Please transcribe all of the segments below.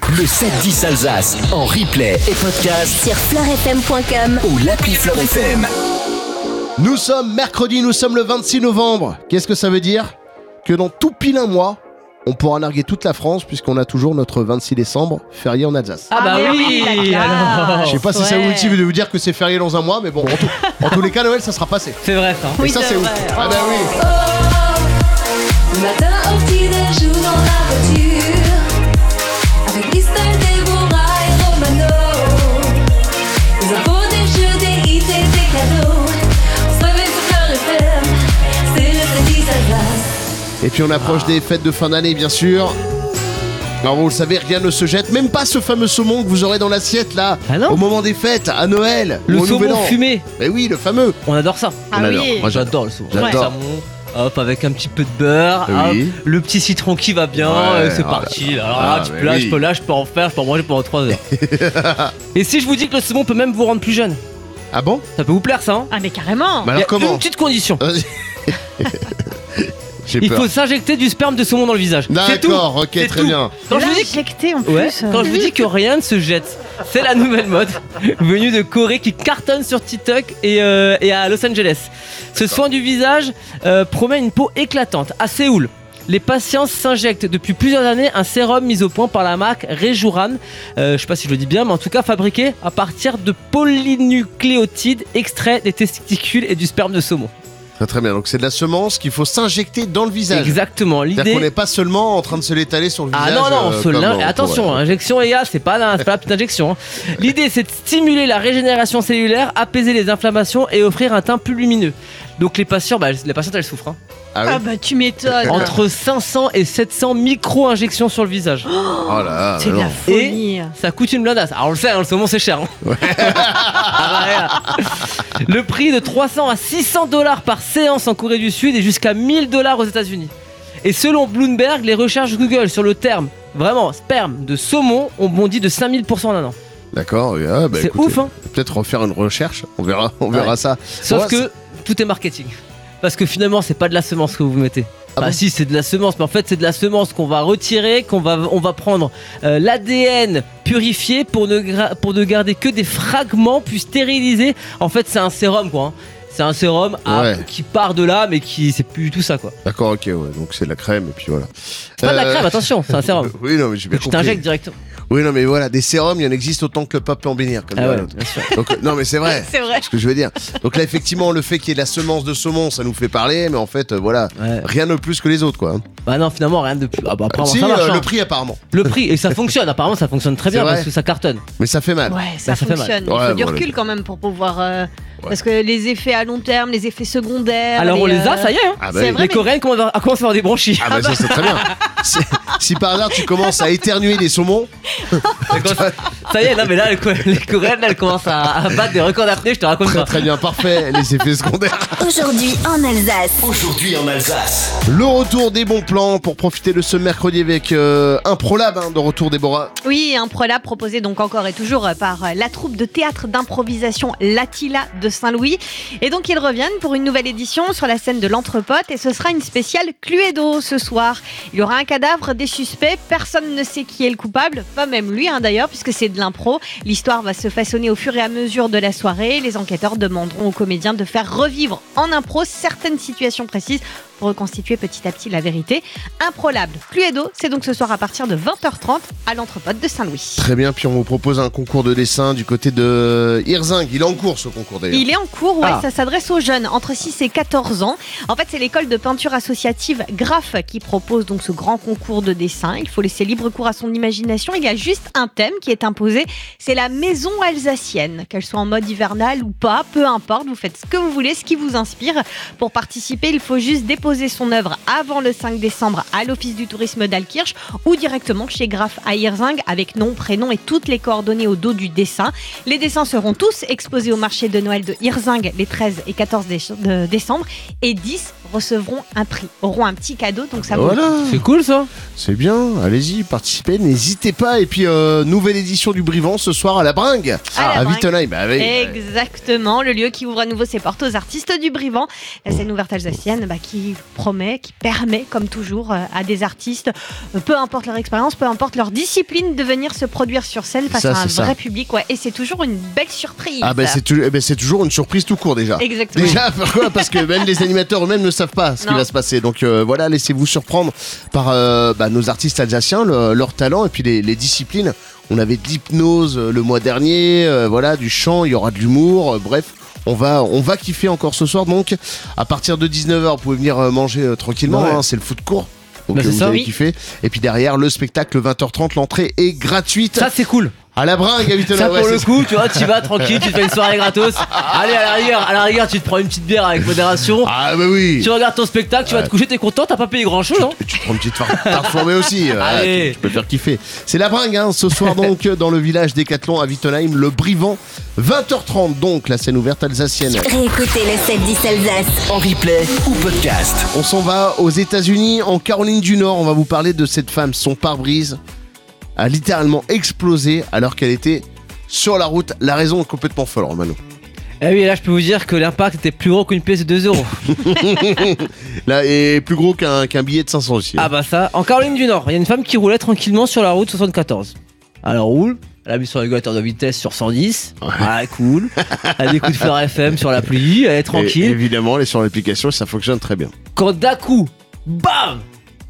Le 7-10 Alsace en replay et podcast sur fleurfm.com ou l'appli Fleur FM. Nous sommes mercredi, nous sommes le 26 novembre. Qu'est-ce que ça veut dire ? Que dans tout pile un mois, on pourra narguer toute la France puisqu'on a toujours notre 26 décembre férié en Alsace. Ah bah oui, alors. Je sais pas si ça vous motive de vous dire que c'est férié dans un mois, mais bon, en tous les cas, Noël, ça sera passé. C'est vrai ça. Et ça, c'est ouf. Ah bah oui. Le matin au petit-déj ou dans la voiture, avec Christelle, Déborah et Romano. Les infos, des jeux, des hits et des cadeaux. On se réveille sur Fleur FM, c'est le 7-10 Alsace. Et puis on approche des fêtes de fin d'année, bien sûr. Alors vous le savez, rien ne se jette, même pas ce fameux saumon que vous aurez dans l'assiette là, au moment des fêtes, à Noël, le ou au Nouvel saumon An. fumé. Mais oui, le fameux. On adore ça. On adore. Moi, J'adore le saumon. J'adore. Le saumon, hop, avec un petit peu de beurre, Oui. hop, le petit citron qui va bien, Ouais, c'est voilà. parti. Alors là, mais là, oui. je peux en faire, je peux en manger pendant 3 heures. Et si je vous dis que le saumon peut même vous rendre plus jeune, Ah bon? ça peut vous plaire ça, hein? Ah mais carrément. Mais Il y alors a comment? une petite condition. Vas-y. J'ai Il peur. faut s'injecter du sperme de saumon dans le visage. C'est tout. D'accord, ok, C'est très tout. bien. Quand je vous dis Injecté en plus. Ouais, quand je vous dis que rien ne se jette, c'est la nouvelle mode venue de Corée qui cartonne sur TikTok et à Los Angeles. Ce soin du visage promet une peau éclatante. À Séoul, les patients s'injectent depuis plusieurs années un sérum mis au point par la marque Rejuran. Je sais pas si je le dis bien, mais en tout cas fabriqué à partir de polynucléotides extraits des testicules et du sperme de saumon. Très très bien, donc c'est de la semence qu'il faut s'injecter dans le visage. Exactement. C'est-à-dire qu'on L'idée. n'est pas seulement en train de se l'étaler sur le Ah visage. non, non, on se comme l'in- on attention, pourrait. injection les gars, c'est pas la petite injection. hein. L'idée c'est de stimuler la régénération cellulaire, apaiser les inflammations et offrir un teint plus lumineux. Donc les patientes elles souffrent. hein. Ah oui. Ah bah tu m'étonnes. Entre 500 et 700 micro-injections sur le visage. Oh là, C'est de non. la folie. Ça coûte une blondasse. Alors on le sait, hein, le saumon c'est cher. hein. Ah bah, ouais. Le prix de 300 à 600 $ par séance en Corée du Sud et jusqu'à 1000 $ aux États-Unis. Et selon Bloomberg, les recherches Google sur le terme vraiment sperme de saumon ont bondi de 5000% en un an. D'accord, oui, ah, bah, C'est écoutez, ouf, hein. peut-être refaire une recherche, on verra Ouais. ça. Sauf Ouais, que tout est marketing. Parce que finalement, c'est pas de la semence que vous mettez. Ah Bah bon si, c'est de la semence, mais en fait, c'est de la semence qu'on va retirer, on va prendre l'ADN purifié pour ne garder que des fragments puis stérilisés. En fait, c'est un sérum quoi. hein. C'est un sérum Ouais. qui part de là, mais qui c'est plus du tout ça quoi. D'accord, ok, ouais, donc c'est de la crème et puis voilà. C'est pas de la crème, attention, c'est un sérum. Oui, non, mais j'ai bien Que tu compris. t'injectes directement. Oui, non, mais voilà, des sérums, il y en existe autant que le pape peut en bénir, comme Ah dirait ouais, l'autre. bien sûr. Donc, non, mais c'est vrai. C'est vrai. C'est ce que je veux dire. Donc là, effectivement, le fait qu'il y ait de la semence de saumon, ça nous fait parler, mais en fait, voilà, Ouais. rien de plus que les autres, quoi. Bah non, finalement, rien de plus. Ah bah après, Si, ça marche. hein. le prix apparemment. Le prix, et ça fonctionne, apparemment, ça fonctionne très bien C'est vrai. parce que ça cartonne. Mais ça fait mal. Ouais, ça ça fait mal. fonctionne. Il Ouais, faut du voilà. recul quand même pour pouvoir. Parce que les effets à long terme, les effets secondaires. Alors on les a, ça y est. hein. Ah bah C'est oui. vrai, Les mais- Coréennes commencent à avoir des bronchies. Ah bah ça c'est très bien. Si par hasard tu commences à éternuer des saumons, Ça y est, non mais là, les Coréennes, elles commencent à battre des records d'apnée, je te raconte très pas. très bien, parfait, les effets secondaires. Aujourd'hui en Alsace. Aujourd'hui en Alsace. Le retour des bons plans pour profiter de ce mercredi avec un ProLab de retour Déborah. Oui, un ProLab proposé donc encore et toujours par la troupe de théâtre d'improvisation L'Attila de Saint-Louis. Et donc ils reviennent pour une nouvelle édition sur la scène de l'Entrepote et ce sera une spéciale Cluedo ce soir. Il y aura un cadavre, des suspects, personne ne sait qui est le coupable, pas même lui d'ailleurs puisque c'est de l'impro. L'histoire va se façonner au fur et à mesure de la soirée. Les enquêteurs demanderont aux comédiens de faire revivre en impro certaines situations précises pour reconstituer petit à petit la vérité. Improlable Cluedo, c'est donc ce soir à partir de 20h30 à l'Entrepote de Saint-Louis. Très bien, puis on vous propose un concours de dessin du côté de Hirzing. Il est en cours ce concours d'ailleurs. Il est en cours, ouais, Ah. ça s'adresse aux jeunes entre 6 et 14 ans. En fait, c'est l'école de peinture associative Graph qui propose donc ce grand concours de dessin. Il faut laisser libre cours à son imagination. Il y a juste un thème qui est imposé, c'est la maison alsacienne. Qu'elle soit en mode hivernal ou pas, peu importe, vous faites ce que vous voulez, ce qui vous inspire. Pour participer, il faut juste déposer son œuvre avant le 5 décembre à l'Office du tourisme d'Alkirch ou directement chez Graph à Hirzing avec nom, prénom et toutes les coordonnées au dos du dessin. Les dessins seront tous exposés au marché de Noël de Hirzing les 13 et 14 décembre et 10 recevront un prix, auront un petit cadeau, donc ça vaut Voilà, C'est cool ça. c'est bien. Allez-y, participez, n'hésitez pas. Et puis, nouvelle édition du Brivant ce soir à la Bringue, À la Bringue. Wittenheim. Bah, oui. Exactement, le lieu qui ouvre à nouveau ses portes aux artistes du Brivant. La scène ouverte alsacienne qui promet, qui permet, comme toujours, à des artistes, peu importe leur expérience, peu importe leur discipline, de venir se produire sur scène face Ça, à un c'est vrai ça. public. Ouais. Et c'est toujours une belle surprise. Ah, c'est toujours une surprise tout court déjà. Exactement. Déjà, pourquoi ? Parce que même les animateurs eux-mêmes ne savent pas ce qui Non. va se passer. Donc voilà, laissez-vous surprendre par nos artistes alsaciens, leur talent et puis les disciplines. On avait de l'hypnose le mois dernier, voilà, du chant, il y aura de l'humour, bref. On va kiffer encore ce soir. Donc à partir de 19h, vous pouvez venir manger tranquillement, Ouais. hein, c'est le foot court. Donc Bah, c'est vous ça. allez Oui. kiffer. Et puis derrière, le spectacle 20h30, l'entrée est gratuite. Ça c'est cool. À la Bringue, à Wittenheim. Ça Ouais, pour le c'est- coup, tu vois, tu vas tranquille, tu te fais une soirée gratos. Allez, à la rigueur, tu te prends une petite bière avec modération. Ah bah oui. Tu regardes ton spectacle, tu vas te coucher, t'es content, t'as pas payé grand chose, hein. Et tu te prends une petite tarte flambée aussi. Allez. Tu peux faire kiffer. C'est la Bringue, hein, ce soir donc dans le village Décathlon à Wittenheim, le Brivant. 20h30 donc, la scène ouverte alsacienne. Réécoutez le 7-10 Alsace. En replay ou podcast. On s'en va aux États-Unis, en Caroline du Nord. On va vous parler de cette femme. Son pare-brise a littéralement explosé alors qu'elle était sur la route. La raison est complètement folle, Romano. Eh oui, là, je peux vous dire que l'impact était plus gros qu'une pièce de 2 euros. Là, est plus gros qu'un billet de 500 aussi. Ah bah ça, en Caroline du Nord, il y a une femme qui roulait tranquillement sur la route 74. Elle roule, elle a mis son régulateur de vitesse sur 110. Ah, cool. Elle écoute Fleur FM sur l'appli, elle est Et tranquille. évidemment, elle est sur l'application et ça fonctionne très bien. Quand d'un coup, bam,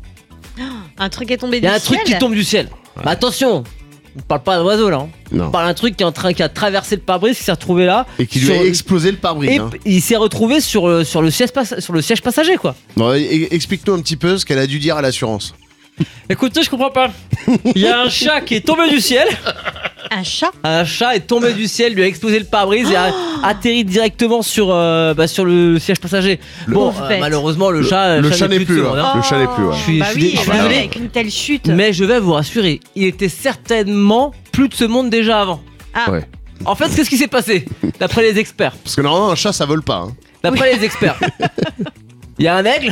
Un truc est tombé il du y a un ciel. truc qui tombe du ciel. Mais attention, on parle pas d'un oiseau là. Hein. Non. On parle d'un truc qui a traversé le pare-brise, qui s'est retrouvé là. Et qui lui sur- a explosé le pare-brise. Et hein. il s'est retrouvé sur le siège passager quoi. Bon, explique-nous un petit peu ce qu'elle a dû dire à l'assurance. Écoutez, je comprends pas. Il y a un chat qui est tombé du ciel. Un chat. Un chat est tombé du ciel, lui a explosé le pare-brise et a atterri directement sur le siège passager. Bon, Pauvre bête. malheureusement, le chat n'est plus. là. seconde, hein. Le chat n'est plus, ouais. Je suis- Bah je suis oui, dé- je suis bah oui, désolé. avec une telle chute. Mais je vais vous rassurer, il était certainement plus de ce monde déjà avant. Ah. Ouais. En fait, qu'est-ce qui s'est passé d'après les experts? Parce que normalement, un chat, ça vole pas. Hein. D'après les experts, il y a un aigle.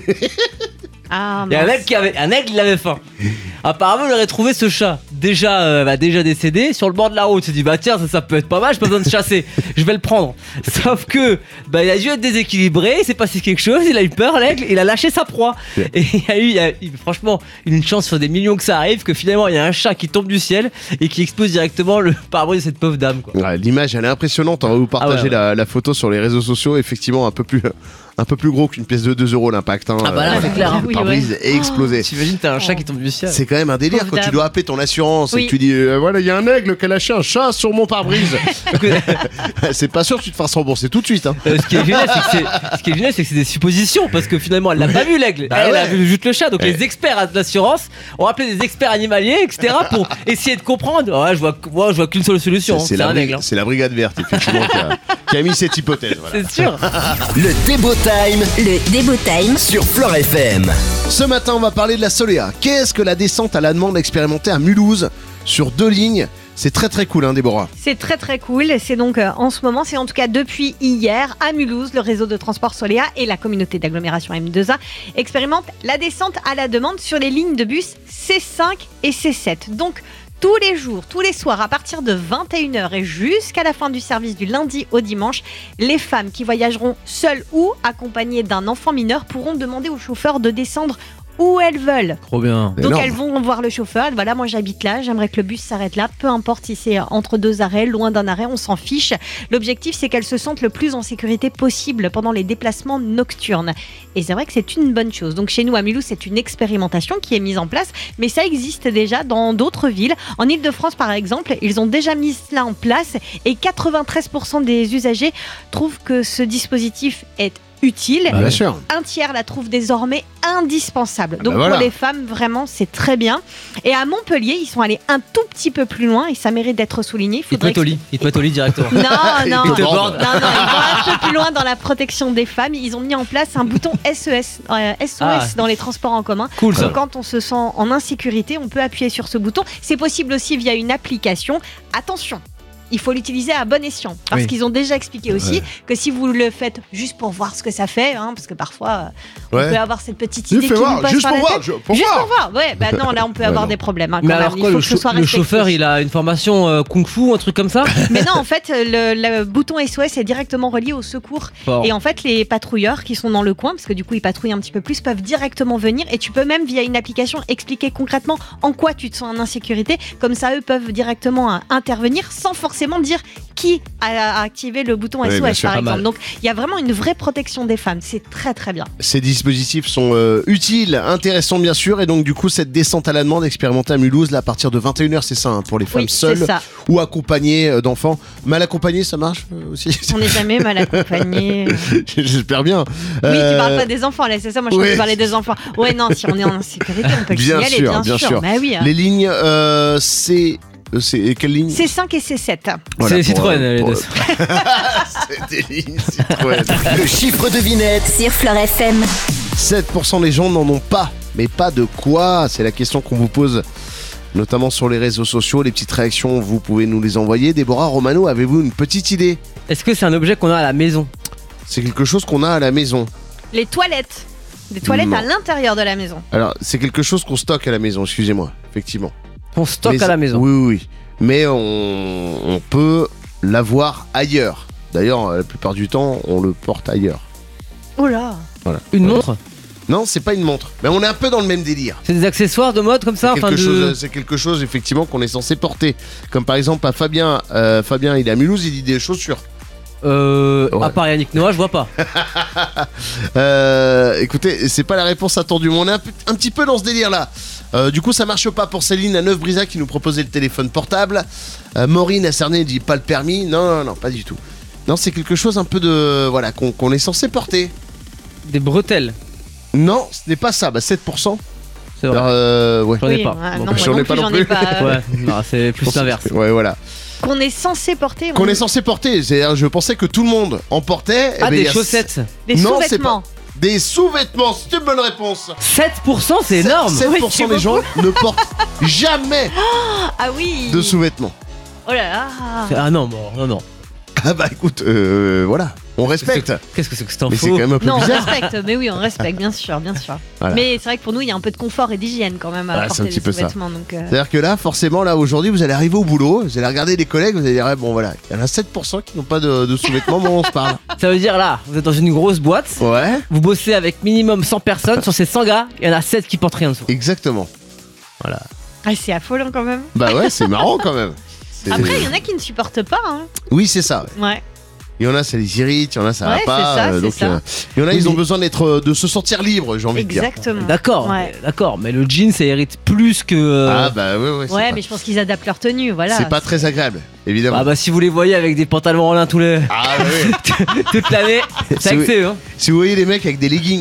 Ah, Il y a un mince. aigle, il avait faim. Apparemment, il aurait trouvé ce chat déjà décédé sur le bord de la route. Il s'est dit, bah tiens, ça peut être pas mal, j'ai pas besoin de chasser, je vais le prendre. Sauf que, il a dû être déséquilibré, il s'est passé quelque chose, il a eu peur, l'aigle, il a lâché sa proie. Et il y a eu, franchement, une chance sur des millions que ça arrive, que finalement, il y a un chat qui tombe du ciel et qui explose directement le pare-brise de cette pauvre dame, quoi. Ouais, l'image, elle est impressionnante. On va vous partager Ah ouais. la photo sur les réseaux sociaux. Effectivement, un peu plus gros qu'une pièce de 2 euros l'impact. Hein. Ah bah là, c'est clair, hein. Le Oui, pare-brise ouais. est explosé. T'imagines, t'as un chat qui tombe du ciel. C'est quand même un délire Pauvre quand tu dame. dois appeler ton assurance et Oui. que tu dis voilà, il y a un aigle qui a lâché un chat sur mon pare-brise. C'est pas sûr que tu te fasses rembourser tout de suite. Hein. Ce qui est génial, c'est que c'est des suppositions parce que finalement elle l'a pas vu l'aigle, Bah elle a ouais. vu juste le chat. Donc Ouais. les experts de l'assurance ont appelé des experts animaliers, etc. pour essayer de comprendre. Ouais, je vois qu'une seule solution, hein, c'est un aigle. Hein. C'est la brigade verte effectivement qui a mis cette hypothèse. Voilà. C'est sûr. Le Débo Time Le Débo Time. sur Fleur FM. Ce matin, on va parler de la Soléa. Qu'est-ce que la descente à la demande expérimentée à Mulhouse sur 2 lignes? C'est très très cool, hein, Déborah. C'est très très cool. C'est donc en ce moment, c'est en tout cas depuis hier à Mulhouse, le réseau de transport Soléa et la communauté d'agglomération M2A expérimentent la descente à la demande sur les lignes de bus C5 et C7. Donc tous les jours, tous les soirs, à partir de 21h et jusqu'à la fin du service du lundi au dimanche, les femmes qui voyageront seules ou accompagnées d'un enfant mineur pourront demander au chauffeur de descendre où elles veulent. Trop bien. Donc Énorme. elles vont voir le chauffeur, voilà, moi j'habite là, j'aimerais que le bus s'arrête là, peu importe si c'est entre 2 arrêts, loin d'un arrêt, on s'en fiche. L'objectif c'est qu'elles se sentent le plus en sécurité possible pendant les déplacements nocturnes. Et c'est vrai que c'est une bonne chose. Donc chez nous à Mulhouse, c'est une expérimentation qui est mise en place, mais ça existe déjà dans d'autres villes. En Ile-de-France par exemple, ils ont déjà mis cela en place et 93% des usagers trouvent que ce dispositif est utile. Bien sûr. Un tiers la trouve désormais indispensable. Donc bah voilà. pour les femmes, vraiment, c'est très bien. Et à Montpellier, ils sont allés un tout petit peu plus loin et ça mérite d'être souligné. Il te met au lit. Il te met au lit directement. Non, non. Il te Non, borde. non, ils vont un peu plus loin dans la protection des femmes. Ils ont mis en place un bouton SOS dans les transports en commun. Cool ça. Donc, quand on se sent en insécurité, on peut appuyer sur ce bouton. C'est possible aussi via une application. Attention, il faut l'utiliser à bon escient. Parce Oui. qu'ils ont déjà expliqué aussi que si vous le faites juste pour voir ce que ça fait, parce que parfois on Ouais. peut avoir cette petite Je idée fais qui voir, nous passe juste par pour la voir, tête. pour Juste voir. pour voir, ouais. Bah non, là on peut avoir non. des problèmes. Quand Mais même. alors Il quoi, faut le, que ce soit le respecté. chauffeur, il a une formation Kung Fu, un truc comme ça Mais non, en fait, le bouton SOS est directement relié au secours. Fort. Et en fait, les patrouilleurs qui sont dans le coin, parce que du coup, ils patrouillent un petit peu plus, peuvent directement venir. Et tu peux même, via une application, expliquer concrètement en quoi tu te sens en insécurité. Comme ça, eux peuvent directement intervenir sans forcément dire qui a activé le bouton Oui, bien SOS, sûr. par Pas mal. exemple. Donc, il y a vraiment une vraie protection des femmes. C'est très, très bien. Ces dispositifs sont utiles, intéressants bien sûr, et donc du coup cette descente à la demande expérimentée à Mulhouse là à partir de 21h, c'est ça, pour les femmes Oui, c'est seules ça. ou accompagnées d'enfants. Mal accompagnées, ça marche aussi. On n'est jamais mal accompagné. J'espère bien. Oui, tu parles pas des enfants, là, c'est ça. Moi, je oui. crois que tu parlais des enfants. Ouais, non, si on est en insécurité, on peut le Bien signaler, sûr, bien sûr. Mais oui, Les lignes, c'est quelle ligne? C5 et C7. Voilà, C'est les pour, Citroën, les pour- deux. C'est des lignes Citroën. Le chiffre devinette. Sur Fleur FM. 7% des gens n'en ont pas, mais pas de quoi? C'est la question qu'on vous pose, notamment sur les réseaux sociaux. Les petites réactions, vous pouvez nous les envoyer. Déborah, Romano, avez-vous une petite idée? Est-ce que c'est un objet qu'on a à la maison? C'est quelque chose qu'on a à la maison. Les toilettes. Des toilettes Non. à l'intérieur de la maison. Alors, c'est quelque chose qu'on stocke à la maison, excusez-moi, effectivement. On stocke Mais à la maison. Oui, oui, oui. Mais on peut l'avoir ailleurs. D'ailleurs, la plupart du temps, on le porte ailleurs. Oh là. Une montre? Non, c'est pas une montre. Mais on est un peu dans le même délire. C'est des accessoires de mode comme ça? C'est quelque chose, effectivement, qu'on est censé porter. Comme par exemple, à Fabien, Fabien, il est à Mulhouse, il dit des chaussures. À part Yannick Noah, je vois pas. Écoutez, c'est pas la réponse attendue, mais on est un petit peu dans ce délire-là. Du coup, ça marche pas pour Céline à Neuf-Brisach qui nous proposait le téléphone portable. Maureen à Cernay dit pas le permis. Non, pas du tout. Non, c'est quelque chose un peu de... Voilà, qu'on est censé porter. Des bretelles. Non, ce n'est pas ça, 7%. C'est vrai. Alors, ouais. J'en ai pas. ouais, Bon, non, moi j'en ai non pas plus, non j'en ai plus. pas. Ouais, non, c'est plus l'inverse. Ouais, voilà. Qu'on est censé porter. Qu'on est censé porter. C'est-à-dire, je pensais que tout le monde en portait. Eh Ah, ben, il y des a chaussettes. Des Non, c'est sous-vêtements. Des sous-vêtements, c'est une bonne réponse. 7%, c'est énorme. 7% Oui, c'est des gens ne portent jamais Ah oui. de sous-vêtements. Oh là là. Ah non, non. Ah bah écoute, voilà, on respecte. Qu'est-ce que c'est que cette Mais c'est info? quand même un peu Non, on bizarre. respecte, mais oui, on respecte, bien sûr, bien sûr. Voilà. Mais c'est vrai que pour nous, il y a un peu de confort et d'hygiène quand même à Ouais, c'est porter un des petit peu ça. sous-vêtements. Donc, C'est-à-dire que là, forcément, là aujourd'hui, vous allez arriver au boulot, vous allez regarder les collègues, vous allez dire, ouais, bon voilà, il y en a 7% qui n'ont pas de sous-vêtements, bon on se parle. Ça veut dire là, vous êtes dans une grosse boîte, Ouais, vous bossez avec minimum 100 personnes, sur ces 100 gars, il y en a 7 qui portent rien dessous. exactement. ah, c'est affolant quand même. Bah ouais, c'est marrant quand même. C'est- Après, il y en a qui ne supportent pas. Hein. Oui, c'est ça. Ouais. Ouais. Il y en a, ça les irrite, il y en a, ça Ouais, va pas. c'est ça, c'est donc, ça. il y en a, ils ont Mais- besoin de se sentir libres, j'ai envie de dire. Exactement. D'accord, Ouais. d'accord, mais le jean ça hérite plus que. Ah bah ouais, c'est Ouais, pas- mais je pense qu'ils adaptent leur tenue, voilà. c'est pas très agréable, évidemment. Ah bah si vous les voyez avec des pantalons en lin tous les... Ah bah oui. toute l'année, c'est Si avec eux, hein. Si vous voyez les mecs avec des leggings,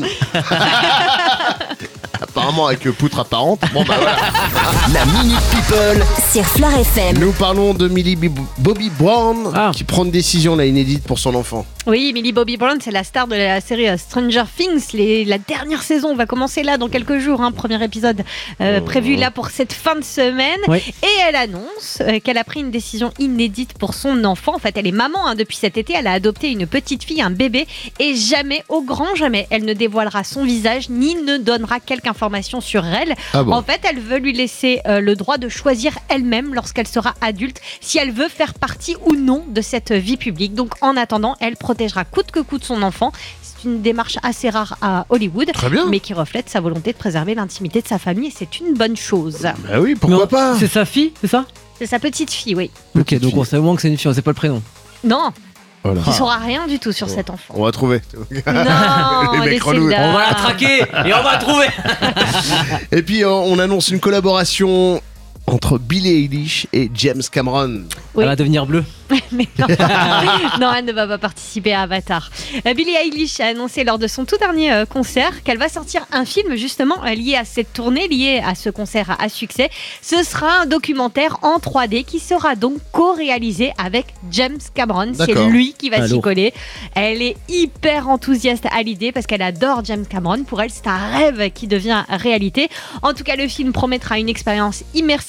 apparemment avec poutre apparente, bon bah voilà. La Minute People. Sur Fleur FM. Nous parlons de Bobby Brown Ah. qui prend une décision là inédite pour son enfant. Oui, Millie Bobby Brown, c'est la star de la série Stranger Things. La dernière saison va commencer là dans quelques jours. Premier épisode prévu là pour cette fin de semaine. Oui. Et elle annonce qu'elle a pris une décision inédite pour son enfant. En fait, elle est maman depuis cet été. Elle a adopté une petite fille, un bébé. Et jamais, au grand jamais, elle ne dévoilera son visage ni ne donnera quelque information sur elle. Ah bon. En fait, elle veut lui laisser le droit de choisir elle-même lorsqu'elle sera adulte si elle veut faire partie ou non de cette vie publique. Donc en attendant, elle protégera coûte que coûte son enfant. C'est une démarche assez rare à Hollywood, Très bien. mais qui reflète sa volonté de préserver l'intimité de sa famille et c'est une bonne chose. Bah oui, pourquoi Non, pas. C'est sa fille, c'est ça? C'est sa petite fille, oui. Ok, donc on sait au moins que c'est une fille, on sait pas le prénom. Non, Voilà. tu ne sauras rien du tout sur cet enfant. On va trouver. Non, Les mecs laissez-le relous. là. On va la traquer et on va la trouver. Et puis on annonce une collaboration entre Billie Eilish et James Cameron. Oui. Elle va devenir bleue. Mais non. Non, elle ne va pas participer à Avatar. Billie Eilish a annoncé lors de son tout dernier concert qu'elle va sortir un film justement lié à cette tournée, lié à ce concert à succès. Ce sera un documentaire en 3D qui sera donc co-réalisé avec James Cameron. C'est D'accord. lui qui va Ah, s'y lourd. coller. Elle est hyper enthousiaste à l'idée parce qu'elle adore James Cameron. Pour elle, c'est un rêve qui devient réalité. En tout cas, le film promettra une expérience immersive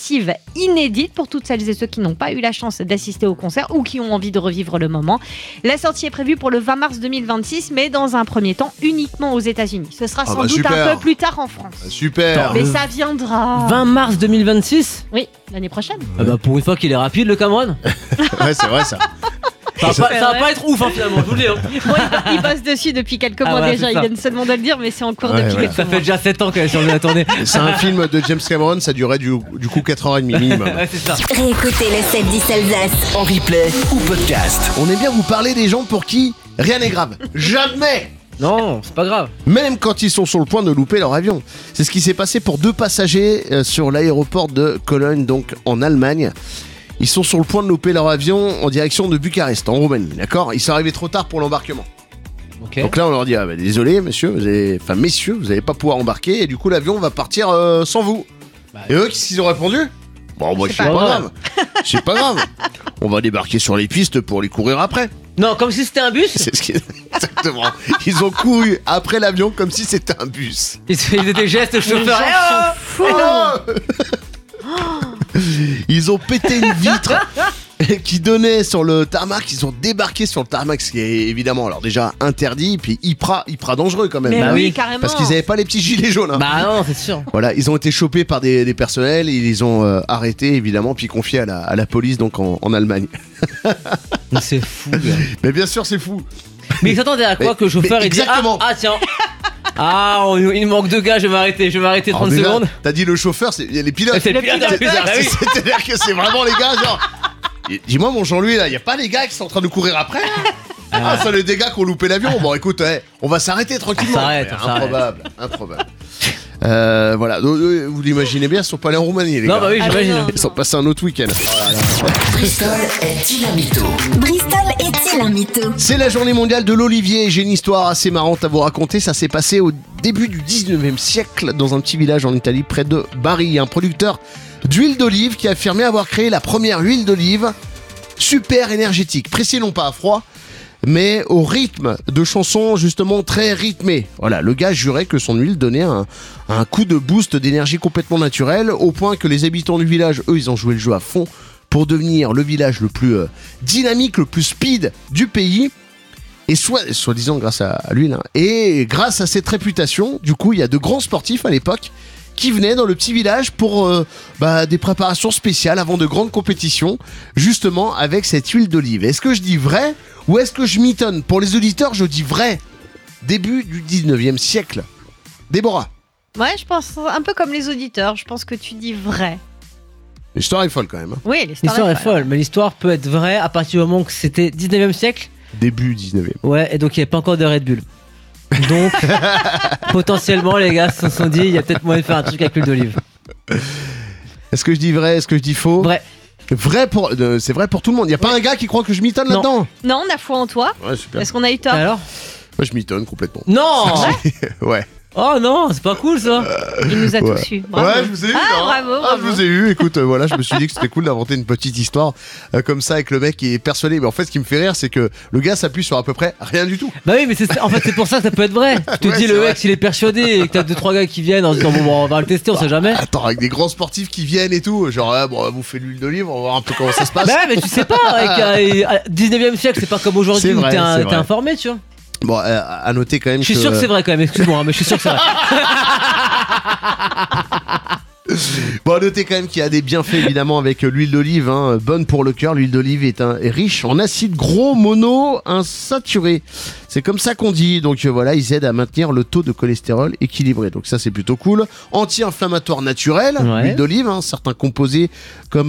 immersive inédite pour toutes celles et ceux qui n'ont pas eu la chance d'assister au concert ou qui ont envie de revivre le moment. La sortie est prévue pour le 20 mars 2026, mais dans un premier temps uniquement aux États-Unis. Ce sera sans doute super. un peu plus tard en France. Super. Mais ça viendra. 20 mars 2026. Oui, l'année prochaine. Ah bah pour une fois qu'il est rapide, le Cameron. Ouais, c'est vrai ça. Ça va pas être ouf, hein, finalement, je vous le dis. Hein. Bon, il bosse dessus depuis quelques Ah mois ouais, déjà. c'est Ils ça. viennent seulement de le dire, mais c'est en cours Ouais, depuis ouais. quelques Ça mois. fait déjà 7 ans qu'elle est sur la tournée. C'est un film de James Cameron, ça durait du coup 4h30 minimum. Ouais, c'est ça. Réécoutez le 7-10 Alsace. En replay ou podcast. On aime bien vous parler des gens pour qui rien n'est grave. Jamais. Non, c'est pas grave. Même quand ils sont sur le point de louper leur avion. C'est ce qui s'est passé pour 2 passagers sur l'aéroport de Cologne, donc en Allemagne. Ils sont sur le point de louper leur avion en direction de Bucarest, en Roumanie, d'accord ? Ils sont arrivés trop tard pour l'embarquement. Ok. Donc là, on leur dit, désolé, messieurs, vous n'allez pas pouvoir embarquer, et du coup, l'avion va partir sans vous. Bah, Et eux, qu'est-ce qu'ils ont répondu ? Bon, moi, C'est c'est pas pas grave. C'est pas grave. On va débarquer sur les pistes pour les courir après. Non, comme si c'était un bus. C'est ce qui... Exactement. Ils ont couru après l'avion comme si c'était un bus. Ils faisaient des gestes, Les chauffeur. gens Eh, sont fous. Ils ont pété une vitre qui donnait sur le tarmac. Ils ont débarqué sur le tarmac, ce qui est évidemment alors déjà interdit, puis hyper dangereux quand même. Mais Bah oui, oui, carrément. Parce qu'ils n'avaient pas les petits gilets jaunes. Hein. Bah non, c'est sûr. Voilà, ils ont été chopés par des personnels, ils les ont arrêtés évidemment, puis confiés à la police donc en Allemagne. Mais c'est fou, gars. Mais bien sûr, c'est fou. Mais ils s'attendaient à quoi Mais- que le chauffeur mais il dit exactement. ah tiens. Il manque 2 gars, je vais m'arrêter 30 Alors déjà, secondes. T'as dit le chauffeur, c'est les pilotes. C'est le pilote, pilote. bizarre, bah oui. C'est-à-dire que c'est vraiment les gars, genre. Dis-moi, mon Jean-Louis, là, y a pas les gars qui sont en train de courir après là Ah, ça, les dégâts qui ont loupé l'avion. Bon, écoute, on va s'arrêter tranquillement. On s'arrête, Mais on s'arrête. improbable. Voilà, donc, vous l'imaginez bien, ils sont pas allés en Roumanie, les Non, gars. bah oui, Ah, j'imagine. mais non. Ils sont passés un autre week-end. Bristol est Dynamito. Bristol est-il un mytho? C'est la journée mondiale de l'olivier et j'ai une histoire assez marrante à vous raconter. Ça s'est passé au début du 19e siècle dans un petit village en Italie près de Bari. Un producteur d'huile d'olive qui a affirmé avoir créé la première huile d'olive super énergétique. Pressée non pas à froid, mais au rythme de chansons justement très rythmées. Voilà, le gars jurait que son huile donnait un coup de boost d'énergie complètement naturel, au point que les habitants du village, eux, ils ont joué le jeu à fond pour devenir le village le plus dynamique, le plus speed du pays. Et soi-disant grâce à l'huile. Hein. Et grâce à cette réputation, du coup, il y a de grands sportifs à l'époque qui venaient dans le petit village pour des préparations spéciales avant de grandes compétitions, justement avec cette huile d'olive. Est-ce que je dis vrai ou est-ce que je mitonne ? Pour les auditeurs, je dis vrai. Début du 19e siècle. Déborah, Ouais, je pense un peu comme les auditeurs. Je pense que tu dis vrai. l'histoire est folle quand même. Hein. Oui, L'histoire est folle, mais l'histoire peut être vraie à partir du moment que c'était 19e siècle. Début 19e. Ouais, et donc il n'y avait pas encore de Red Bull. Donc, potentiellement, les gars se sont dit, il y a peut-être moyen de faire un truc avec l'huile d'olive. Est-ce que je dis vrai ? Est-ce que je dis faux ? Vrai. C'est vrai pour tout le monde. Il n'y a pas un gars qui croit que je mitonne Non. là-dedans ? Non, on a foi en toi. Ouais, super. Est-ce qu'on a eu tort? Alors Moi, je mitonne complètement. Non. Ouais. Oh non, c'est pas cool ça. Il nous a Ouais. tous eu. Bravo. Ouais, je vous ai eu. Ah, hein. bravo, Ah, bravo. je vous ai eu. Écoute, voilà, je me suis dit que c'était cool d'inventer une petite histoire comme ça avec le mec qui est persuadé. Mais en fait, ce qui me fait rire, c'est que le gars s'appuie sur à peu près rien du tout. Bah oui, mais en fait c'est pour ça que ça peut être vrai. Tu te Ouais, dis c'est le vrai. mec s'il est persuadé et que t'as 2-3 gars qui viennent en se disant bon on va le tester, on sait jamais. Attends, avec des grands sportifs qui viennent et tout. Genre, on va bouffer de l'huile d'olive, on va voir un peu comment ça se passe. Bah ouais, mais tu sais pas, avec 19e siècle c'est pas comme aujourd'hui C'est où vrai, t'es c'est vrai. informé, tu vois. Bon, à noter quand même Je suis sûr que c'est vrai quand même, excuse-moi, hein, mais je suis sûr que c'est vrai. Bon, à noter quand même qu'il y a des bienfaits évidemment avec l'huile d'olive, hein, bonne pour le cœur. L'huile d'olive est riche en acides gros monoinsaturés. C'est comme ça qu'on dit. Donc voilà, ils aident à maintenir le taux de cholestérol équilibré. Donc ça, c'est plutôt cool. Anti-inflammatoire naturel, Ouais. l'huile d'olive, hein, certains composés comme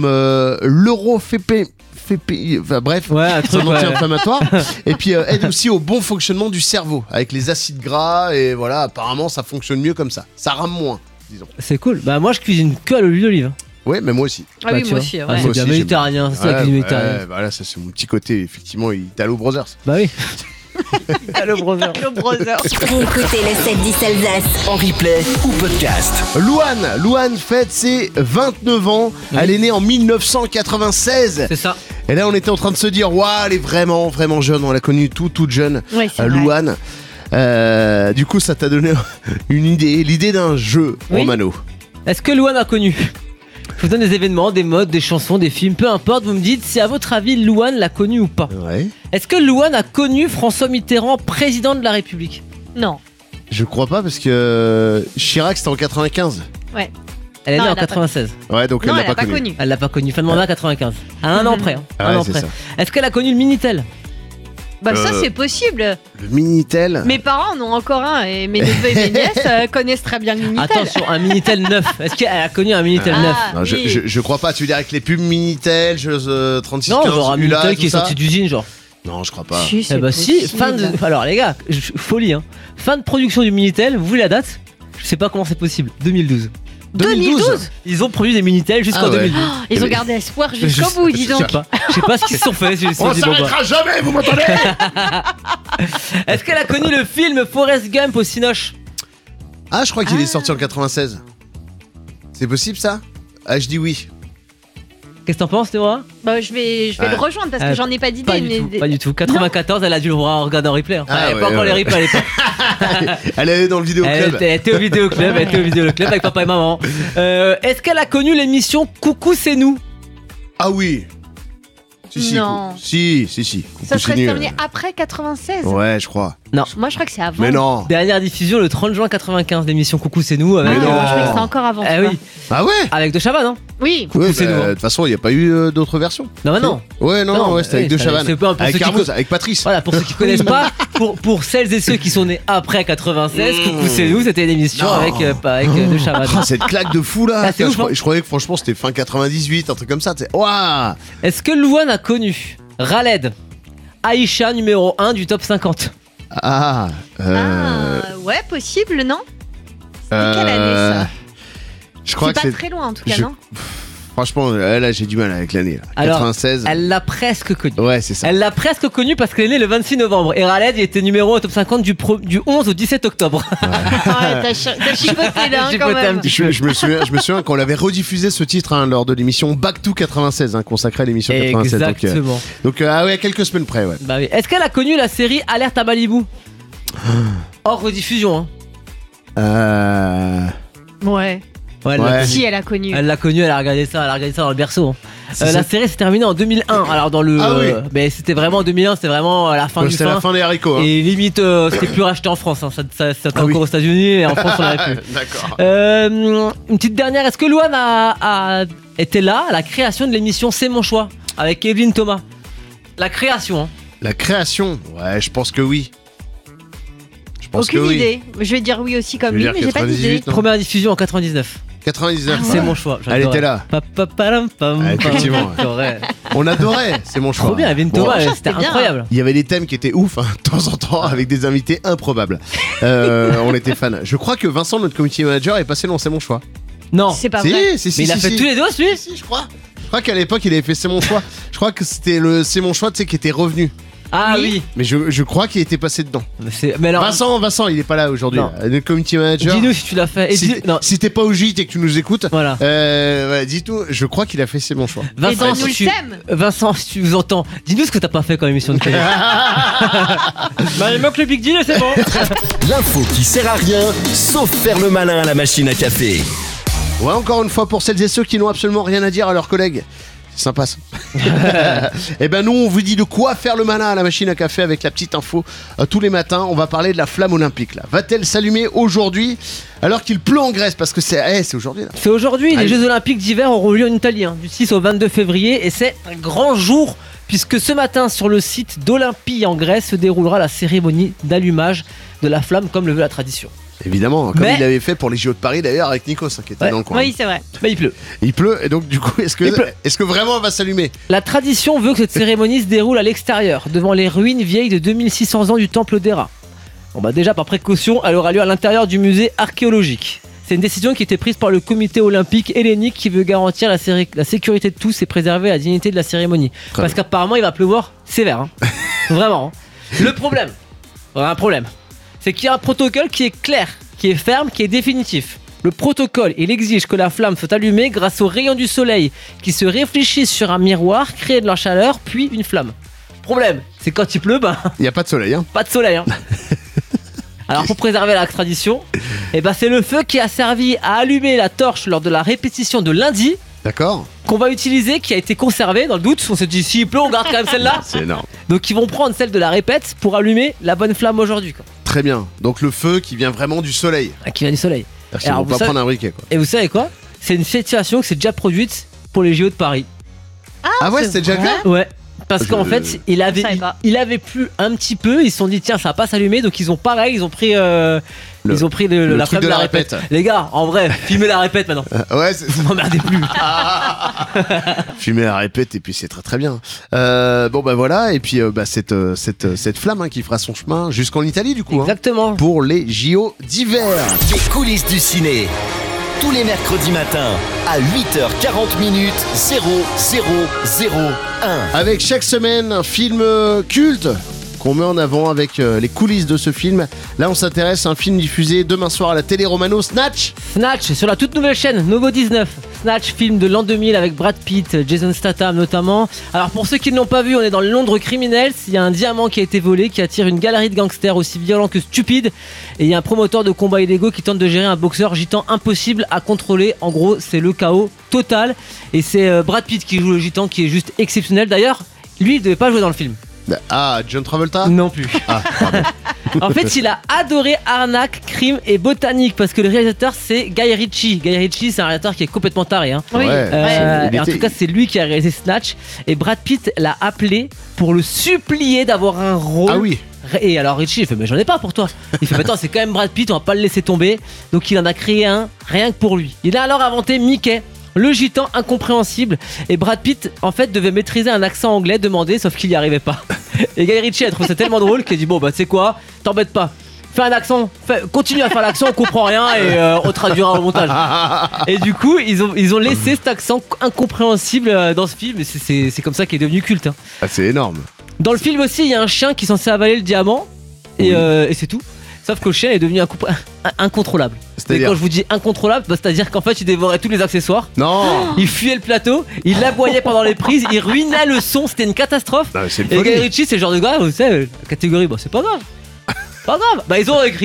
enfin bref, Ouais, un c'est truc. un Ouais. anti-inflammatoire. Et puis aide aussi au bon fonctionnement du cerveau avec les acides gras. Et voilà, apparemment, ça fonctionne mieux comme ça. Ça rame moins, disons. C'est cool. Bah moi je cuisine que à l'huile d'olive. Ouais, mais moi aussi. Ah Bah, oui, tu moi vois. aussi. Ah, Ouais. c'est Moi bien aussi, méditerranéen, c'est ça la cuisine méditerranéenne. voilà, ça c'est mon petit côté, effectivement, Italo Brothers. Bah oui. Le brother. Le brother. Réécoutez le 7-10 Alsace. En replay ou podcast. Louane fête ses 29 ans. Oui. Elle est née en 1996. C'est ça. Et là, on était en train de se dire, waouh, elle est vraiment, vraiment jeune. On l'a connue toute jeune, Ouais, c'est vrai. Louane. Du coup, ça t'a donné une idée, l'idée d'un jeu, Oui. Romano. Est-ce que Louane a connu Je vous donne des événements, des modes, des chansons, des films, peu importe. Vous me dites si à votre avis Louane l'a connu ou pas. Ouais. Est-ce que Louane a connu François Mitterrand, président de la République? Non. Je crois pas parce que Chirac c'était en 95. Ouais. Elle est Non, née en elle l'a pas 96. Ouais, donc Non, elle elle l'a l'a pas connu. Elle l'a pas connu. Fin de mandat 95. À un an près. Hein. Ah Un ouais, an c'est près. ça. Est-ce qu'elle a connu le Minitel? Bah ça c'est possible. Le Minitel. Mes parents en ont encore un et mes neveux et mes nièces connaissent très bien le Minitel. Attention, un Minitel neuf. Est-ce qu'elle a connu un Minitel neuf? Non, oui. je crois pas. Tu veux dire avec les pubs Minitel, 3615, Non, genre un ULA, Minitel qui est tout ça sorti d'usine, genre. Non, je crois pas. Si, c'est Eh bah si, possible. fin de... Alors les gars, folie hein. Fin de production du Minitel, vous voulez la date? Je sais pas comment c'est possible. 2012. 2012. Ils ont produit des Minitel jusqu'en Ah ouais. 2012. Oh, ils ont gardé espoir jusqu'au Je- bout, dis Je donc. sais pas ce qu'ils se sont fait. On s'arrêtera jamais, vous m'entendez? Est-ce qu'elle a connu le film Forrest Gump au Cinoche? Ah, je crois qu'il est sorti en 96. C'est possible ça? Ah, je dis oui. Qu'est-ce que t'en penses, Théora? Bah, je vais Ouais. le rejoindre parce que j'en ai pas d'idée. Pas du mais tout, pas du tout. 94, elle a dû le voir regarder en replay. Hein. Ah Elle avait ouais, pas encore ouais. les replays à l'époque. Elle est dans le vidéoclub. Elle était au vidéoclub, avec papa et maman. Est-ce qu'elle a connu l'émission Coucou c'est nous? Ah oui. Si, Non. Si. Coucou, Ça serait c'est nul. terminé après 96. Ouais, je crois. Moi, je crois que c'est avant. Mais non. Dernière diffusion le 30 juin 95, l'émission Coucou c'est nous avec, Mais non. Je crois que c'est encore avant. eh tu vois. oui, Ah ouais. avec De Chavannes, hein. Oui. Coucou, Ouais, c'est bah, nous, hein. de toute façon, il n'y a pas eu d'autres versions. Non, mais non. Ouais, non, Non, ouais, c'était avec ouais, De Chavannes. c'est pas pour Avec ceux qui Carmouze, avec Patrice. Voilà, pour ceux qui connaissent pas, pour celles et ceux qui sont nés après 96, Coucou c'est nous, c'était une émission Non. avec De Chavannes. Ah, cette claque de fou là. Ah, c'est ouf, hein. Je croyais que franchement c'était fin 98, un truc comme ça. Waouh. Est-ce que Louane a connu Raled, Aïcha numéro 1 du top 50? Ah. Ouais, possible, non? C'était quelle année ça? Je crois C'est que pas c'est. très loin en tout cas, je- non? Franchement, là j'ai du mal avec l'année. là. Alors, 96. Elle l'a presque connu. Ouais, c'est ça. Elle l'a presque connu parce qu'elle est née le 26 novembre. Et Raled, il était numéro 1 au top 50 du 11 au 17 octobre. Ouais, t'as chipoté là, hein, J'ai quand chipoté un même. petit Je me souviens qu'on l'avait rediffusé ce titre lors de l'émission Back to 96, consacrée à l'émission 96. Exactement. Donc ah ouais, quelques semaines près, ouais. Bah oui. Est-ce qu'elle a connu la série Alerte à Malibu? Hors rediffusion, hein. Ouais. Ouais, elle Ouais. l'a connu. Si, elle a connu. Elle l'a connu, elle a regardé ça dans le berceau. C'est La ça. série s'est terminée en 2001. Alors dans le, Ah oui. mais c'était vraiment en 2001, c'était vraiment la fin du C'était la fin des haricots. Hein. Et limite, c'était plus racheté en France. Hein. Ça c'était Ah oui. encore aux États-Unis et en France on l'avait plus. D'accord. Une petite dernière. Est-ce que Louane a été là à la création de l'émission C'est mon choix avec Evelyne Thomas? La création. Hein. La création, ouais, je pense que oui. Je pense Aucune que oui. idée. Je vais dire oui aussi comme Je vais lui, dire mais j'ai pas 98, d'idée. non Première diffusion en 99. 99. C'est ouais. mon choix. Elle était là. Ah, effectivement, ouais. J'adorais. On adorait, c'est mon choix. Trop bien, Evelyne Bon, Thomas, ça, c'était c'était bien. incroyable. Il y avait des thèmes qui étaient ouf, de temps en temps, avec des invités improbables. On était fans. Je crois que Vincent, notre community manager, est passé dans C'est mon choix. Non. C'est pas vrai. Si, Mais il a fait tous les deux, celui. Si, je crois. Je crois qu'à l'époque, il avait fait C'est mon choix. Je crois que c'était le C'est mon choix, tu sais, qui était revenu. Ah Oui. oui. Mais je crois qu'il était passé dedans. Mais alors, Vincent, il est pas là aujourd'hui. Non. Notre community manager. dis-nous si tu l'as fait. Et Si non. si t'es pas au gîte et que tu nous écoutes, Voilà. voilà, dis-nous. Je crois qu'il a fait C'est mon choix. Vincent, donne-nous si le tu... thème. Vincent, si tu nous entends, dis-nous ce que t'as pas fait comme émission de télé. Bah, il manque le Big Deal, c'est bon. L'info qui sert à rien, sauf faire le malin à la machine à café. Ouais, encore une fois pour celles et ceux qui n'ont absolument rien à dire à leurs collègues. C'est sympa ça. Et ben nous on vous dit de quoi faire le malin à la machine à café avec la petite info. Tous les matins on va parler de la flamme olympique là. Va-t-elle s'allumer aujourd'hui alors qu'il pleut en Grèce? Parce que c'est aujourd'hui là. C'est aujourd'hui, les Allez. Jeux Olympiques d'hiver auront lieu en Italie, hein, du 6 au 22 février, et c'est un grand jour, puisque ce matin, sur le site d'Olympie en Grèce, se déroulera la cérémonie d'allumage de la flamme, comme le veut la tradition. Évidemment, comme Mais- il avait fait pour les JO de Paris d'ailleurs avec Nikos qui était Ouais. dans le coin. Oui, c'est vrai. Mais il pleut. Il pleut et donc du coup Il pleut. est-ce que vraiment elle va s'allumer? La tradition veut que cette cérémonie se déroule à l'extérieur, devant les ruines vieilles de 2600 ans du temple d'Héra. Bon bah déjà, par précaution, elle aura lieu à l'intérieur du musée archéologique. C'est une décision qui a été prise par le comité olympique hellénique qui veut garantir la sécurité de tous et préserver la dignité de la cérémonie. Très Parce qu'apparemment il va pleuvoir sévère. Hein. Vraiment. Hein. Le problème, on a un problème, c'est qu'il y a un protocole qui est clair, qui est ferme, qui est définitif. Le protocole, il exige que la flamme soit allumée grâce aux rayons du soleil qui se réfléchissent sur un miroir, créent de la chaleur, puis une flamme. Problème, c'est quand il pleut, Il y a pas de soleil hein. pas de soleil. Hein. Alors pour préserver la tradition, c'est le feu qui a servi à allumer la torche lors de la répétition de lundi D'accord. qu'on va utiliser, qui a été conservée dans le doute. On s'est dit, s'il pleut, on garde quand même celle-là. C'est énorme. Donc ils vont prendre celle de la répète pour allumer la bonne flamme aujourd'hui, quoi. Très bien. Donc le feu qui vient vraiment du soleil. Qui vient du soleil. Parce Alors, qu'on vous va pas savez- prendre un briquet, quoi. Et vous savez quoi? C'est une situation qui s'est déjà produite pour les JO de Paris. Ah ouais, c'est c'était déjà le vrai cas. Ouais. Parce qu'en Je- fait, il avait, Je savais pas. il avait plu un petit peu. Ils se sont dit, tiens, ça va pas s'allumer. Donc ils ont pareil, ils ont pris la le flamme truc de la répète. Les gars, en vrai, filmez la répète maintenant. Ouais, Vous m'emmerdez plus. fumer la répète et puis c'est très très bien. Bon bah voilà, et puis cette flamme hein, qui fera son chemin jusqu'en Italie du coup. Hein, Exactement. pour les JO d'hiver. Les coulisses du ciné. Tous les mercredis matins à 8h40 minutes 0001. Avec chaque semaine un film culte qu'on met en avant avec les coulisses de ce film. Là on s'intéresse à un film diffusé demain soir à la télé Romano, Snatch. Snatch sur la toute nouvelle chaîne Novo 19. Snatch, film de l'an 2000 avec Brad Pitt, Jason Statham notamment. Alors pour ceux qui ne l'ont pas vu, on est dans le Londres criminel. Il y a un diamant qui a été volé, qui attire une galerie de gangsters aussi violents que stupides. Et il y a un promoteur de combats illégaux qui tente de gérer un boxeur gitan impossible à contrôler. En gros, c'est le chaos total. Et c'est Brad Pitt qui joue le gitan, qui est juste exceptionnel. D'ailleurs, lui, il devait pas jouer dans le film. Ah, John Travolta. Non plus. Ah, pardon. En fait, il a adoré Arnaque, Crime et Botanique parce que le réalisateur c'est Guy Ritchie. Guy Ritchie, c'est un réalisateur qui est complètement taré. Hein. Oui. Ouais. Il Et en était- tout cas, c'est lui qui a réalisé Snatch. Et Brad Pitt l'a appelé pour le supplier d'avoir un rôle. Ah oui. Et alors Ritchie, il fait mais j'en ai pas pour toi. Il fait mais attends, c'est quand même Brad Pitt, on va pas le laisser tomber. Donc il en a créé un rien que pour lui. Il a alors inventé Mickey, le gitan incompréhensible. Et Brad Pitt en fait devait maîtriser un accent anglais demandé, sauf qu'il y arrivait pas. Et Guy Ritchie a trouvé ça tellement drôle qu'il a dit bon bah tu sais quoi, t'embête pas. Fais un accent, continue à faire l'accent, on comprend rien et on traduira au montage. Et du coup, ils ont laissé cet accent incompréhensible dans ce film et c'est comme ça qu'il est devenu culte. Hein. Ah, c'est énorme. Dans le film aussi, il y a un chien qui est censé avaler le diamant et, et c'est tout. Sauf que le chien est devenu incontrôlable. Et C'est-à-dire quand je vous dis incontrôlable, bah, c'est-à-dire qu'en fait il dévorait tous les accessoires, Non. il fuyait le plateau, il l'aboyait pendant les prises, il ruinait le son, c'était une catastrophe. Non, mais c'est une Et folie. Guy Ritchie, c'est le genre de gars, vous savez, la catégorie, bah c'est pas grave. Pas grave. Bah ils auraient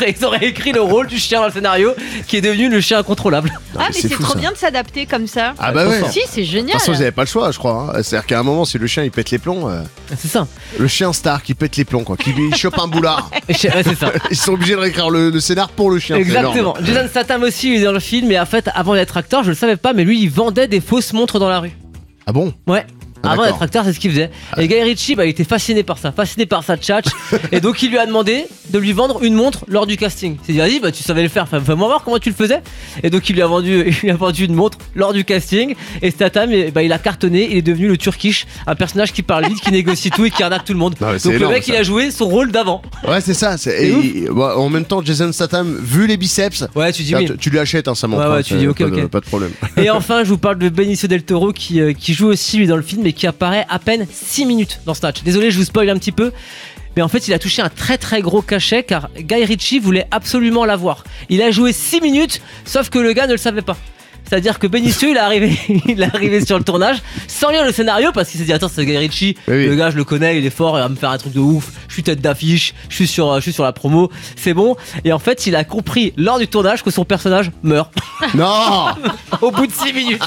écrit le rôle du chien dans le scénario qui est devenu le chien incontrôlable. Non, Ah, mais c'est fou, trop ça. bien de s'adapter comme ça. Ah bah ouais. Si, c'est De génial. toute façon, vous n'avez pas le choix, je crois. Hein. C'est-à-dire qu'à un moment, si le chien il pète les plombs, C'est ça. le chien star qui pète les plombs, quoi, qui lui chope un boulard, Ouais, c'est ça. ils sont obligés de réécrire le scénar pour le chien. c'est Exactement. énorme. Jason Statham aussi il est dans le film et en fait avant d'être acteur, je le savais pas, mais lui il vendait des fausses montres dans la rue. Ah bon? Ouais. Ah, Avant d'accord. d'être acteur, c'est ce qu'il faisait. Et Guy Ritchie, bah, il était fasciné par ça, fasciné par sa tchatch. Et donc, il lui a demandé de lui vendre une montre lors du casting. Il s'est dit, vas-y, bah, tu savais le faire, fais-moi voir comment tu le faisais. Et donc, il lui a vendu une montre lors du casting. Et Statham, bah, il a cartonné, il est devenu le Turkish, un personnage qui parle vite, qui négocie tout et qui arnaque tout le monde. Non, mais Donc, c'est le énorme, mec, ça. il a joué son rôle d'avant. Ouais, c'est ça. C'est ouf. En même temps, Jason Statham, vu les biceps, Ouais, tu dis oui. tu lui achètes, hein, ça montre. Ouais, ouais, hein, tu dis, ok, pas de- ok. Pas de problème. Et enfin, je vous parle de Benicio del Toro qui joue aussi lui dans le film et qui apparaît à peine 6 minutes dans Snatch. Désolé, je vous spoil un petit peu. Mais en fait, il a touché un très très gros cachet car Guy Ritchie voulait absolument l'avoir. Il a joué 6 minutes, sauf que le gars ne le savait pas. C'est-à-dire que Benicio, il est arrivé sur le tournage sans lire le scénario parce qu'il s'est dit attends, c'est Guy Ritchie, Oui, oui. le gars je le connais, il est fort, il va me faire un truc de ouf. Je suis tête d'affiche, je suis sur la promo, c'est bon. Et en fait, il a compris lors du tournage que son personnage meurt Non. au bout de 6 minutes.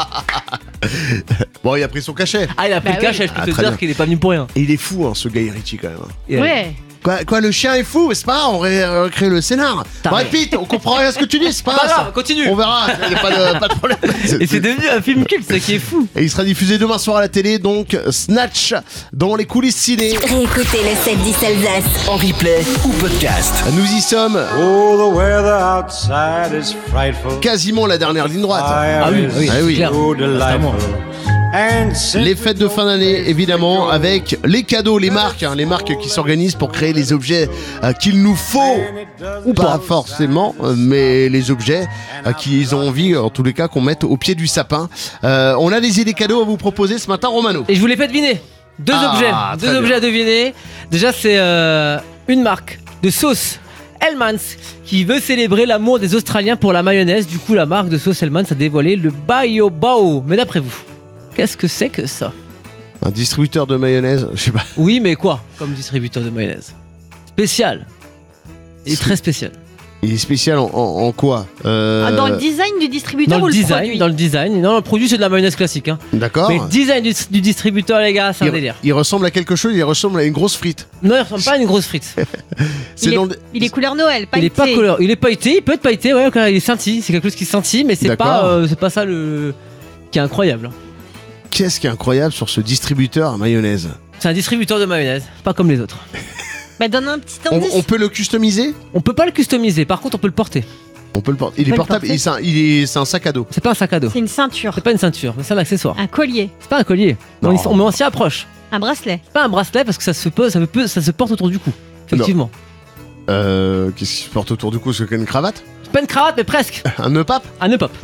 Bon, il a pris son cachet. Ah, il a pris Bah le cachet, je peux Ah, te très dire bien. qu'il est pas venu pour rien. Et il est fou, hein, ce Guy Ritchie quand même. hein. Et, Ouais. Quoi, le chien est fou, c'est pas grave, on recrée le scénar. Taré. Brad Pitt, on comprend rien à ce que tu dis, c'est pas Pas grave. grave, ça. continue. On verra, y a pas de problème. Et c'est devenu un film culte, ça qui est fou. Et il sera diffusé demain soir à la télé, donc Snatch dans les coulisses ciné. Réécoutez le 7-10 Alsace. En replay ou podcast. Nous y sommes, Oh, the weather outside is frightful. quasiment la dernière ligne droite. Ah oui, oui, Ah oui. c'est clair. So delightful. And Les fêtes de fin d'année, évidemment, avec les cadeaux, les marques qui s'organisent pour créer les objets qu'il nous faut, ou pas forcément, mais les objets qu'ils ont envie, en tous les cas, qu'on mette au pied du sapin. On a des idées cadeaux à vous proposer ce matin, Romano. Et je vous l'ai fait deviner. Deux Ah, très objets bien. à deviner. Déjà, c'est une marque de sauce. Hellmann's qui veut célébrer l'amour des Australiens pour la mayonnaise. Du coup, la marque de sauce Hellmann's a dévoilé le Bio Bao. Mais d'après vous, qu'est-ce que c'est que ça? Un distributeur de mayonnaise, je sais pas. Oui, mais quoi comme distributeur de mayonnaise? Spécial. Et C'est- très spécial. Il est spécial en quoi Dans le design du distributeur Dans ou le le design, produit? dans le design. Non, le produit c'est de la mayonnaise classique. Hein. D'accord. Mais le design du distributeur, les gars, c'est un délire. Il ressemble à quelque chose, il ressemble à une grosse frite. Non, il ressemble pas à une grosse frite. Il est couleur Noël, Il est pas pailleté. couleur. Il est pailleté, il peut être pailleté, ouais, quand il est scintille. C'est quelque chose qui scintille, mais c'est D'accord. pas ça le qui est incroyable. Qu'est-ce qui est incroyable sur ce distributeur à mayonnaise? C'est un distributeur de mayonnaise, pas comme les autres. Bah, donne un petit indice. On peut le customiser? On peut pas le customiser, par contre on peut le porter. On peut le porter. Il est peut le portable, porter. c'est un sac à dos. C'est pas un sac à dos. C'est une ceinture, C'est pas une ceinture, mais c'est un accessoire. un collier, C'est pas un collier. Non. Mais on s'y approche. un bracelet. C'est pas un bracelet parce que ça se porte autour du cou. Effectivement. Qu'est-ce qui se porte autour du cou? C'est une cravate? C'est pas une cravate, mais presque. Un nœud pape? Un nœud pop.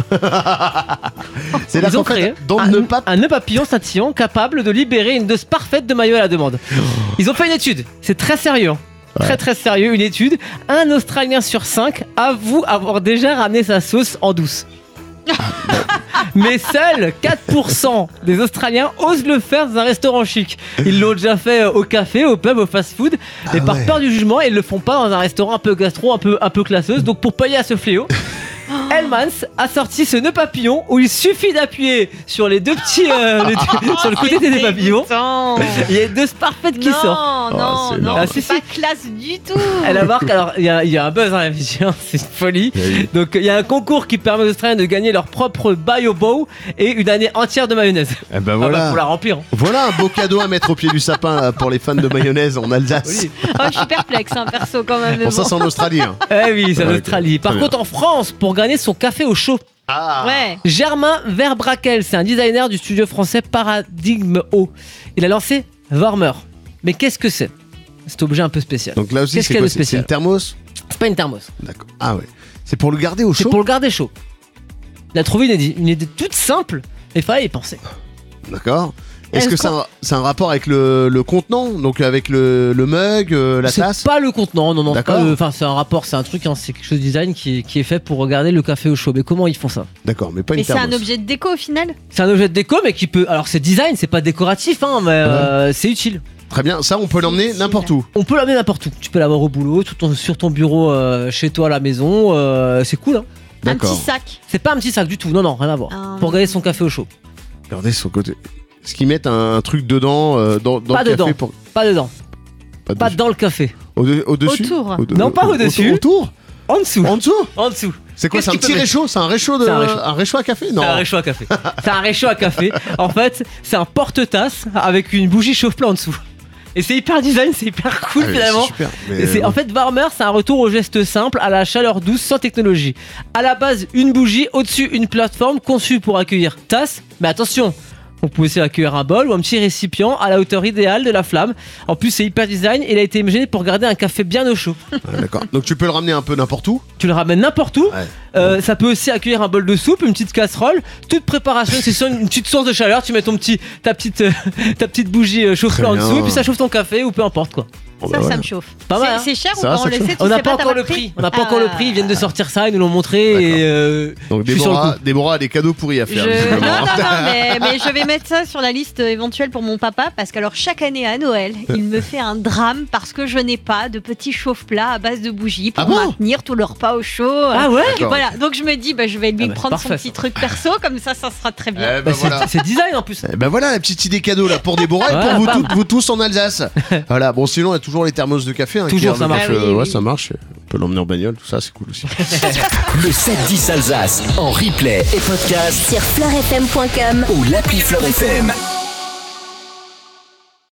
C'est là Ils ont qu'en fait, créé dans le nœud pape. un nœud papillon scintillant capable de libérer une dose parfaite de maillot à la demande. Ils ont fait une étude. C'est très sérieux. Hein. Très très sérieux, une étude. Un Australien sur 5 avoue avoir déjà ramené sa sauce en douce. Mais seuls 4% des Australiens osent le faire dans un restaurant chic. Ils l'ont déjà fait au café, au pub, au fast-food. Et par ouais. peur du jugement, ils le font pas dans un restaurant un peu gastro, un peu classeuse. Donc pour pallier à ce fléau, Hellmann's a sorti ce nœud papillon où il suffit d'appuyer sur les deux petits sur le côté des papillons. Il y a une dose parfaite qui sort. Non, c'est non, énorme. Ah, c'est si, pas classe du tout. Elle marque, alors il y a un buzz dans la vision, c'est une folie. Oui. Donc il y a un concours qui permet aux Australiens de gagner leur propre bio bowl et une année entière de mayonnaise. Eh ben Ah bah, voilà. faut la remplir. Hein. Voilà un beau cadeau à mettre au pied du sapin là, pour les fans de mayonnaise en Alsace. Oui. Oh, je suis perplexe, hein, perso, quand même. mais Bon, ça bon. c'est en Australie. Hein. Eh oui, c'est en Ok, Australie. Par très contre, en France, pour gagner son café au chaud, Ah. Ouais. Germain Verbraquel, c'est un designer du studio français Paradigme O. Il a lancé Warmer. Mais qu'est-ce que c'est? Cet objet un peu spécial. Donc là aussi Qu'est-ce c'est qu'il y a quoi? de C'est spécial une thermos? C'est pas une thermos. D'accord. Ah ouais. C'est pour le garder au C'est chaud? pour le garder chaud. Il a trouvé une idée toute simple et il fallait y penser. D'accord. Est-ce Est-ce que c'est un rapport avec le contenant? Donc avec le mug, la tasse? C'est pas le contenant, non, D'accord. Enfin, c'est un rapport, c'est un truc, hein, c'est quelque chose de design qui est fait pour regarder le café au chaud. Mais comment ils font ça? D'accord, mais pas une Mais c'est thermos. un objet de déco au final. C'est un objet de déco, mais qui peut. Alors, c'est design, c'est pas décoratif, hein, mais c'est utile. Très bien, ça on peut l'emmener utile. n'importe où. On peut l'amener n'importe où. Tu peux l'avoir au boulot, sur ton bureau, chez toi à la maison. C'est cool, hein. Un D'accord. petit sac. C'est pas un petit sac du tout, non, rien à voir. Pour regarder son café au chaud. Regardez son côté. Est-ce qu'ils mettent un truc dedans dans Pas le café dedans. pour... Pas dedans, pas dessus. dans le café. Au-dessus? Autour. Non, pas au-dessus. Autour? En dessous. En dessous? En dessous. C'est quoi? Qu'est-ce C'est un qu'il peut petit mettre réchaud? C'est un réchaud de... C'est un réchaud. un réchaud à café? Non. C'est un réchaud à café. C'est un réchaud à café. En fait, c'est un porte-tasse avec une bougie chauffe-plat en dessous. Et c'est hyper design, c'est hyper cool Ah oui, finalement. c'est super. Mais Et en fait, Warmer, c'est un retour au geste simple, à la chaleur douce, sans technologie. À la base, une bougie, au-dessus, une plateforme conçue pour accueillir tasse. Mais attention, on peut aussi accueillir un bol ou un petit récipient à la hauteur idéale de la flamme. En plus, c'est hyper design et il a été imaginé pour garder un café bien au chaud. Ouais, d'accord. Donc tu peux le ramener un peu n'importe où? Tu le ramènes n'importe où. Ouais. Ça peut aussi accueillir un bol de soupe, une petite casserole. Toute préparation, c'est sur une petite source de chaleur. Tu mets ta petite bougie chauffe-plat en Très dessous, bien. et puis ça chauffe ton café ou peu importe quoi. Bon, Ça, bah, ça voilà. me chauffe. Pas mal, hein. C'est cher ou Ça va, pas? On ça le chauffe. sait, tu On n'a sais pas t'as encore le prix. On n'a pas encore le prix. Ils viennent de sortir ça, ils nous l'ont montré. Et Donc je suis sur le coup. Déborah a des cadeaux pourris à faire. Non, visiblement. mais je vais mettre ça sur la liste éventuelle pour mon papa parce qu'alors chaque année à Noël, il me fait un drame parce que je n'ai pas de petit chauffe-plat à base de bougies pour Ah bon maintenir tout le repas au chaud. Ah ouais. D'accord. Voilà, donc je me dis, je vais lui Ah bah, prendre c'est son parfait, petit truc perso, comme ça sera très bien. Eh ben Bah, voilà. c'est design en plus. Eh ben voilà la petite idée cadeau là pour Déborah et Voilà, pour bam. vous tous en Alsace. Voilà, bon sinon il y a toujours les thermos de café. Hein, Toujours, qui ça remettent, marche. Ah oui, ouais, oui. ça marche. On peut l'emmener en bagnole, tout ça c'est cool aussi. Le 7-10 Alsace en replay et podcast Sur fleurfm.com. ou l'appli Fleur FM.